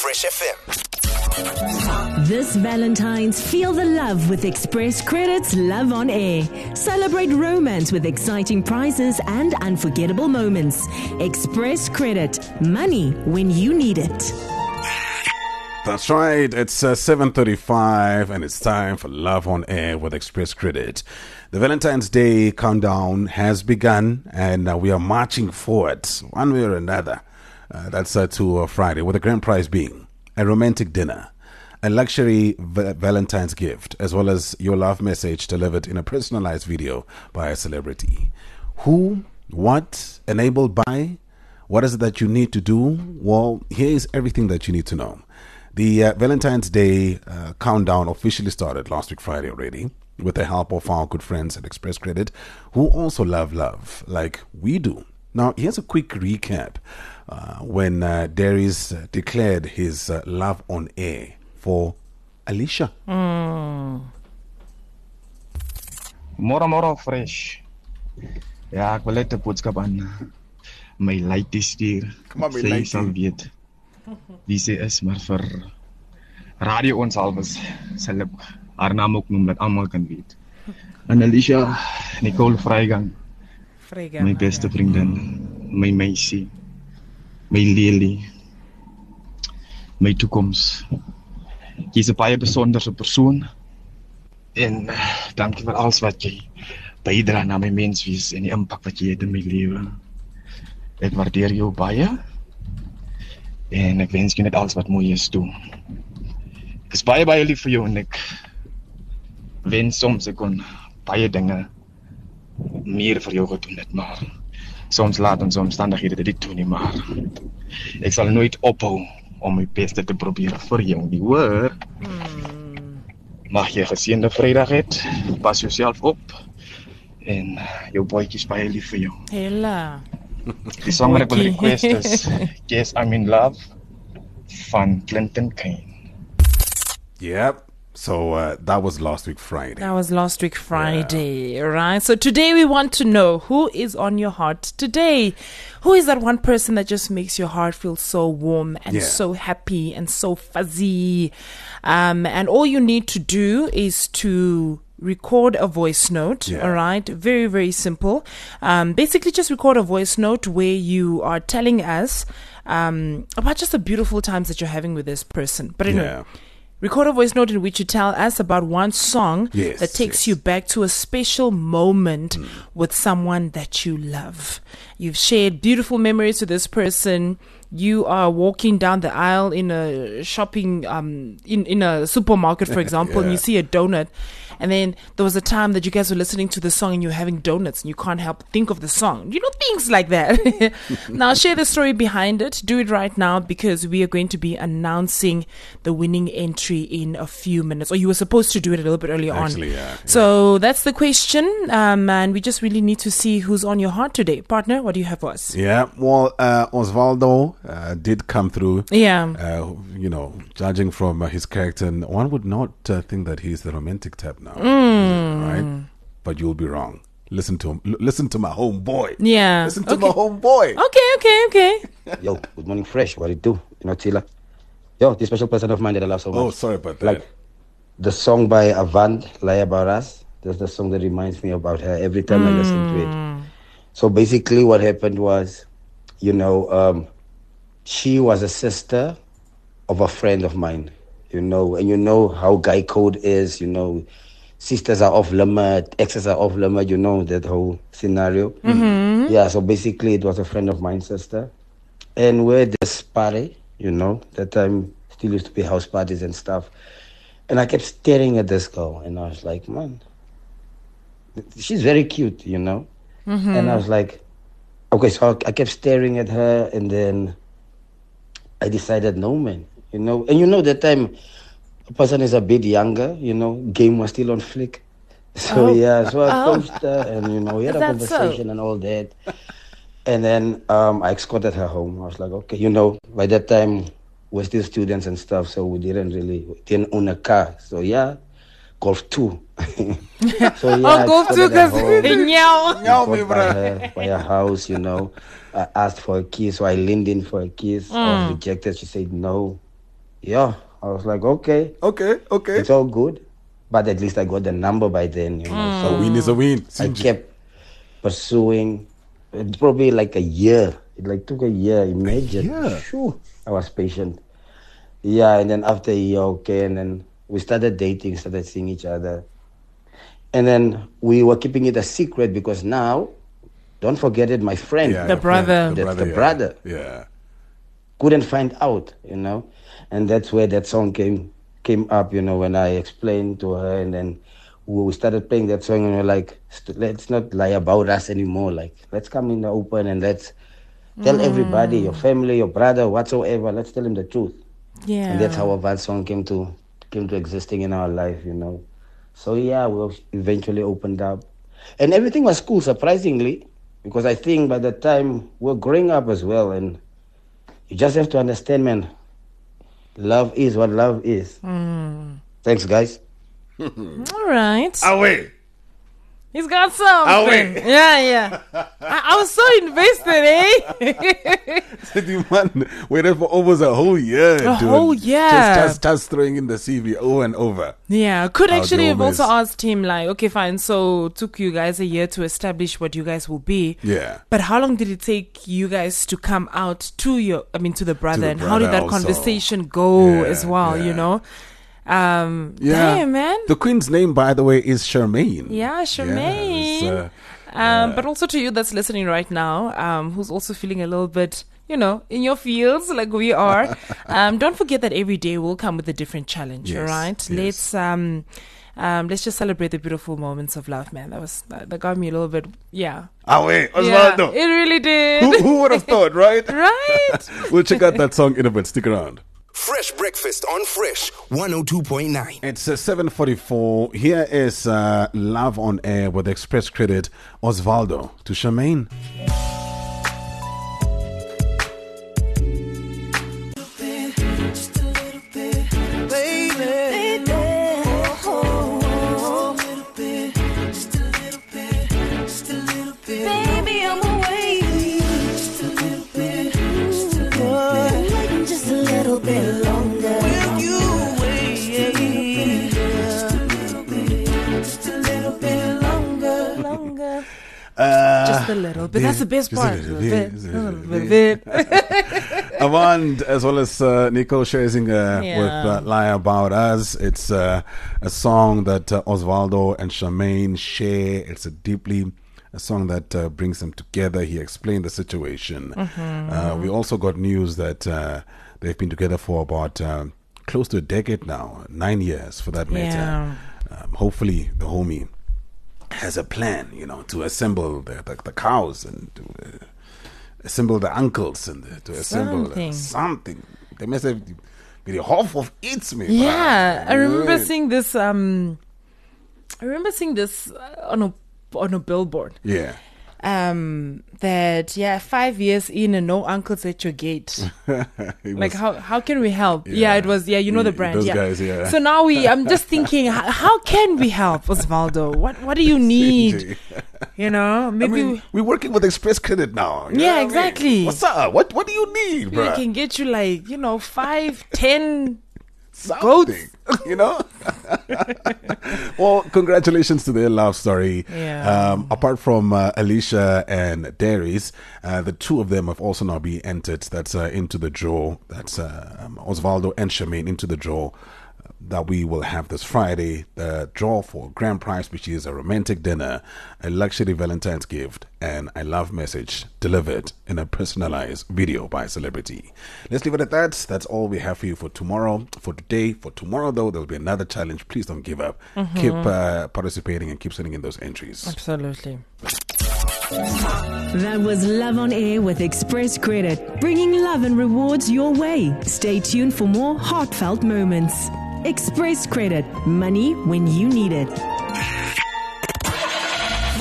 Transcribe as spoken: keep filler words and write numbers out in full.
Fresh F M. This Valentine's, feel the love with Express Credit's Love on Air. Celebrate romance with exciting prizes and unforgettable moments. Express Credit. Money when you need it. That's right. It's uh, seven thirty-five and it's time for Love on Air with Express Credit. The Valentine's Day countdown has begun and uh, we are marching forward one way or another. Uh, that's uh, to uh, Friday, with the grand prize being a romantic dinner, a luxury v- Valentine's gift, as well as your love message delivered in a personalized video by a celebrity. Who, what, enabled by, what is it that you need to do? Well, here is everything that you need to know. The uh, Valentine's Day uh, countdown officially started last week Friday already, with the help of our good friends at Express Credit, who also love love like we do. Now, here's a quick recap. Uh, when uh, Darius uh, declared his uh, love on air for Alicia. Mm. Mora mora fresh. Ja, ek wil net 'n boodskap aan my lady stuur. Kom maar, my sy lady. sal weet wie sy is, maar vir radio ons alwys sal ek haar naam ook noem dat almal kan weet. En Alicia Nicole Vrygang. Vrygang. My beste vriendin, my meisie. My Lily, my toekoms. Jy's 'n baie besonderse persoon. En uh, dankie vir alles wat jy bydra na my menswees en die impak wat jy het in my lewe. Ek waardeer jou baie. En ek wens jy net alles wat mooi is toe. Ek is baie baie lief vir jou en ek wens soms ek kon baie dinge meer vir jou gedoen het, maar soms laat ons omstandighede dit nie toe nie, maar ek sal nooit ophou om my beste te probeer vir jou nie, hoor. Hmm. Mag jy 'n geseënde Vrydag hê, pas jouself op en jou boetjies baie lief vir jou. Hela. Die song wat ek wil request is Guess I'm in Love van Clinton Kane. Yep. So uh, that was last week Friday. That was last week Friday, yeah. Right? So today we want to know who is on your heart today. Who is that one person that just makes your heart feel so warm and Yeah. so happy and so fuzzy? Um, and all you need to do is to record a voice note, Yeah. all right? Very, very simple. Um, basically just record a voice note where you are telling us um, about just the beautiful times that you're having with this person. But anyway, Yeah. record a voice note in which you tell us about one song Yes, that takes yes. you back to a special moment Mm. with someone that you love. You've shared beautiful memories with this person. You are walking down the aisle in a shopping, um, in, in a supermarket, for example, and Yeah. you see a donut. And then there was a time that you guys were listening to the song and you're having donuts and you can't help think of the song. You know, things like that. Now, share the story behind it. Do it right now because we are going to be announcing the winning entry in a few minutes. Or you were supposed to do it a little bit earlier Actually, on. yeah, yeah. So that's the question. Um, and we just really need to see who's on your heart today. Partner, what do you have for us? Yeah, well, uh, Osvaldo uh, did come through. Yeah. Uh, you know, judging from uh, his character, and one would not uh, think that he's the romantic type now, Mm. right? But you'll be wrong. Listen to him. L- listen to my homeboy. Yeah. Listen to Okay. my homeboy. Okay, okay, okay. Yo, good morning, Fresh. What it do? You know, Tila. Yo, this special person of mine that I love so much. Oh, sorry about that. Like the song by Avant, Lie About Us. That's the song that reminds me about her every time I listen to it. So basically, what happened was, you know, um, she was a sister of a friend of mine. You know, and you know how guy code is. You know, sisters are off limit, exes are off limit. You know that whole scenario. Mm-hmm. Yeah, so basically it was a friend of mine's sister. And we're at this party, you know, that time still used to be house parties and stuff. And I kept staring at this girl and I was like, man, she's very cute, you know. Mm-hmm. And I was like, okay, so I kept staring at her and then I decided, no, man, you know. And you know, that time a person is a bit younger, you know, game was still on flick. So Oh. yeah, so I Oh. approached her and, you know, we had Is a that so? conversation and all that. And then um, I escorted her home. I was like, okay, you know, by that time we're still students and stuff, so we didn't really, we didn't own a car. So yeah, Golf two. So yeah, Oh, I go to escorted her because home. Nyao. Nyao, Got me, by bro. her, by her house, you know. I asked for a kiss, so I leaned in for a kiss. I was rejected. She said no. yeah, I was like, okay, Okay, okay. it's all good. But at least I got the number by then, you know. A win is a win. So I kept pursuing. It's probably like a year. It like took a year. Imagine. year? Sure. I was patient. Yeah, and then after a year, okay, and then we started dating, started seeing each other. And then we were keeping it a secret because now, don't forget it, my friend, Yeah, The your brother. friend, That's the yeah. brother. Yeah. couldn't find out, you know. And that's where that song came came up, you know, when I explained to her, and then we started playing that song, and we're like, "St- let's not lie about us anymore. Like, let's come in the open and let's tell everybody, your family, your brother, whatsoever, let's tell him the truth." Yeah. And that's how that song came to came to existing in our life, you know. So yeah, we eventually opened up, and everything was cool, surprisingly, because I think by the time we're growing up as well, and you just have to understand, man, love is what love is. Thanks, guys. All right. Away. He's got something. wait. Yeah, yeah. I, I was so invested, eh? The man waited for almost a whole year. A dude. whole year. Just, just, just throwing in the C V over and over. Yeah, could How actually the have also almost- asked him, like, okay, fine, so took you guys a year to establish what you guys will be. Yeah. But how long did it take you guys to come out to your, I mean, to the brother, the and how did brother that also. conversation go Yeah, as well, yeah. you know? Um, Yeah. damn, man. The queen's name, by the way, is Charmaine. Yeah, Charmaine. Yes, uh, Um, but also to you that's listening right now, um, who's also feeling a little bit, you know, in your fields like we are. um, don't forget that every day will come with a different challenge. Yes, All right, yes. let's um, um, let's just celebrate the beautiful moments of love, man. That was that, that got me a little bit, yeah. Away, Yeah, Osvaldo. it really did. who, who would have thought, right? Right? We'll check out that song in a bit. Stick around. Fresh breakfast on Fresh one oh two point nine. It's uh, seven forty-four. Here is uh, Love on Air with express credit Osvaldo to Charmaine. Baby, I'm away. Just a little bit. Just a little bit. Waiting just a little bit longer. Will you wait? Just a little bit. Just a little bit longer. Longer. Uh, Just a little bit. That's the best just a part. little A little bit, bit. just A a little little bit. Avant, as well as uh, Nicole Scherzinger Yeah. with uh, Lie About Us. It's uh, a song that uh, Osvaldo and Charmaine share. It's a deeply a song that uh, brings them together. He explained the situation. Mm-hmm. Uh, we also got news that uh, they've been together for about uh, close to a decade now, nine years for that matter. Yeah. Um, hopefully, the homie has a plan, you know, to assemble the, the, the cows and to uh, assemble the uncles and uh, to assemble Something. uh, something. They must have be the half of eats me. Yeah, bruh. I remember Right. seeing this. Um, I remember seeing this uh, on a on a billboard. Yeah. Um, that yeah, five years in and no uncles at your gate. It Like was- how how can we help? Yeah, Yeah. it was yeah, you know the Y- brand. those yeah. guys, yeah. So now we, I'm just thinking, how, how can we help, Osvaldo? What what do you need? You know, I maybe mean, we, we're working with Express Credit now. you know Yeah, what I mean? exactly. What's up? What What do you need, we bro? can get you like you know five, ten. Something, you know. Well, congratulations to their love story. Yeah. Um, apart from uh, Alicia and Darius, uh, the two of them have also now been entered. That's uh, into the draw. That's uh, um, Osvaldo and Charmaine into the draw that we will have this Friday. The draw for grand prize, which is a romantic dinner, a luxury Valentine's gift, and a love message delivered in a personalized video by a celebrity. Let's leave it at that. That's all we have for you for tomorrow. For today, for tomorrow though, there'll be another challenge. Please don't give up. Keep uh, participating and keep sending in those entries. Absolutely. That was Love on Air with Express Credit, bringing love and rewards your way. Stay tuned for more heartfelt moments. Express Credit, money when you need it.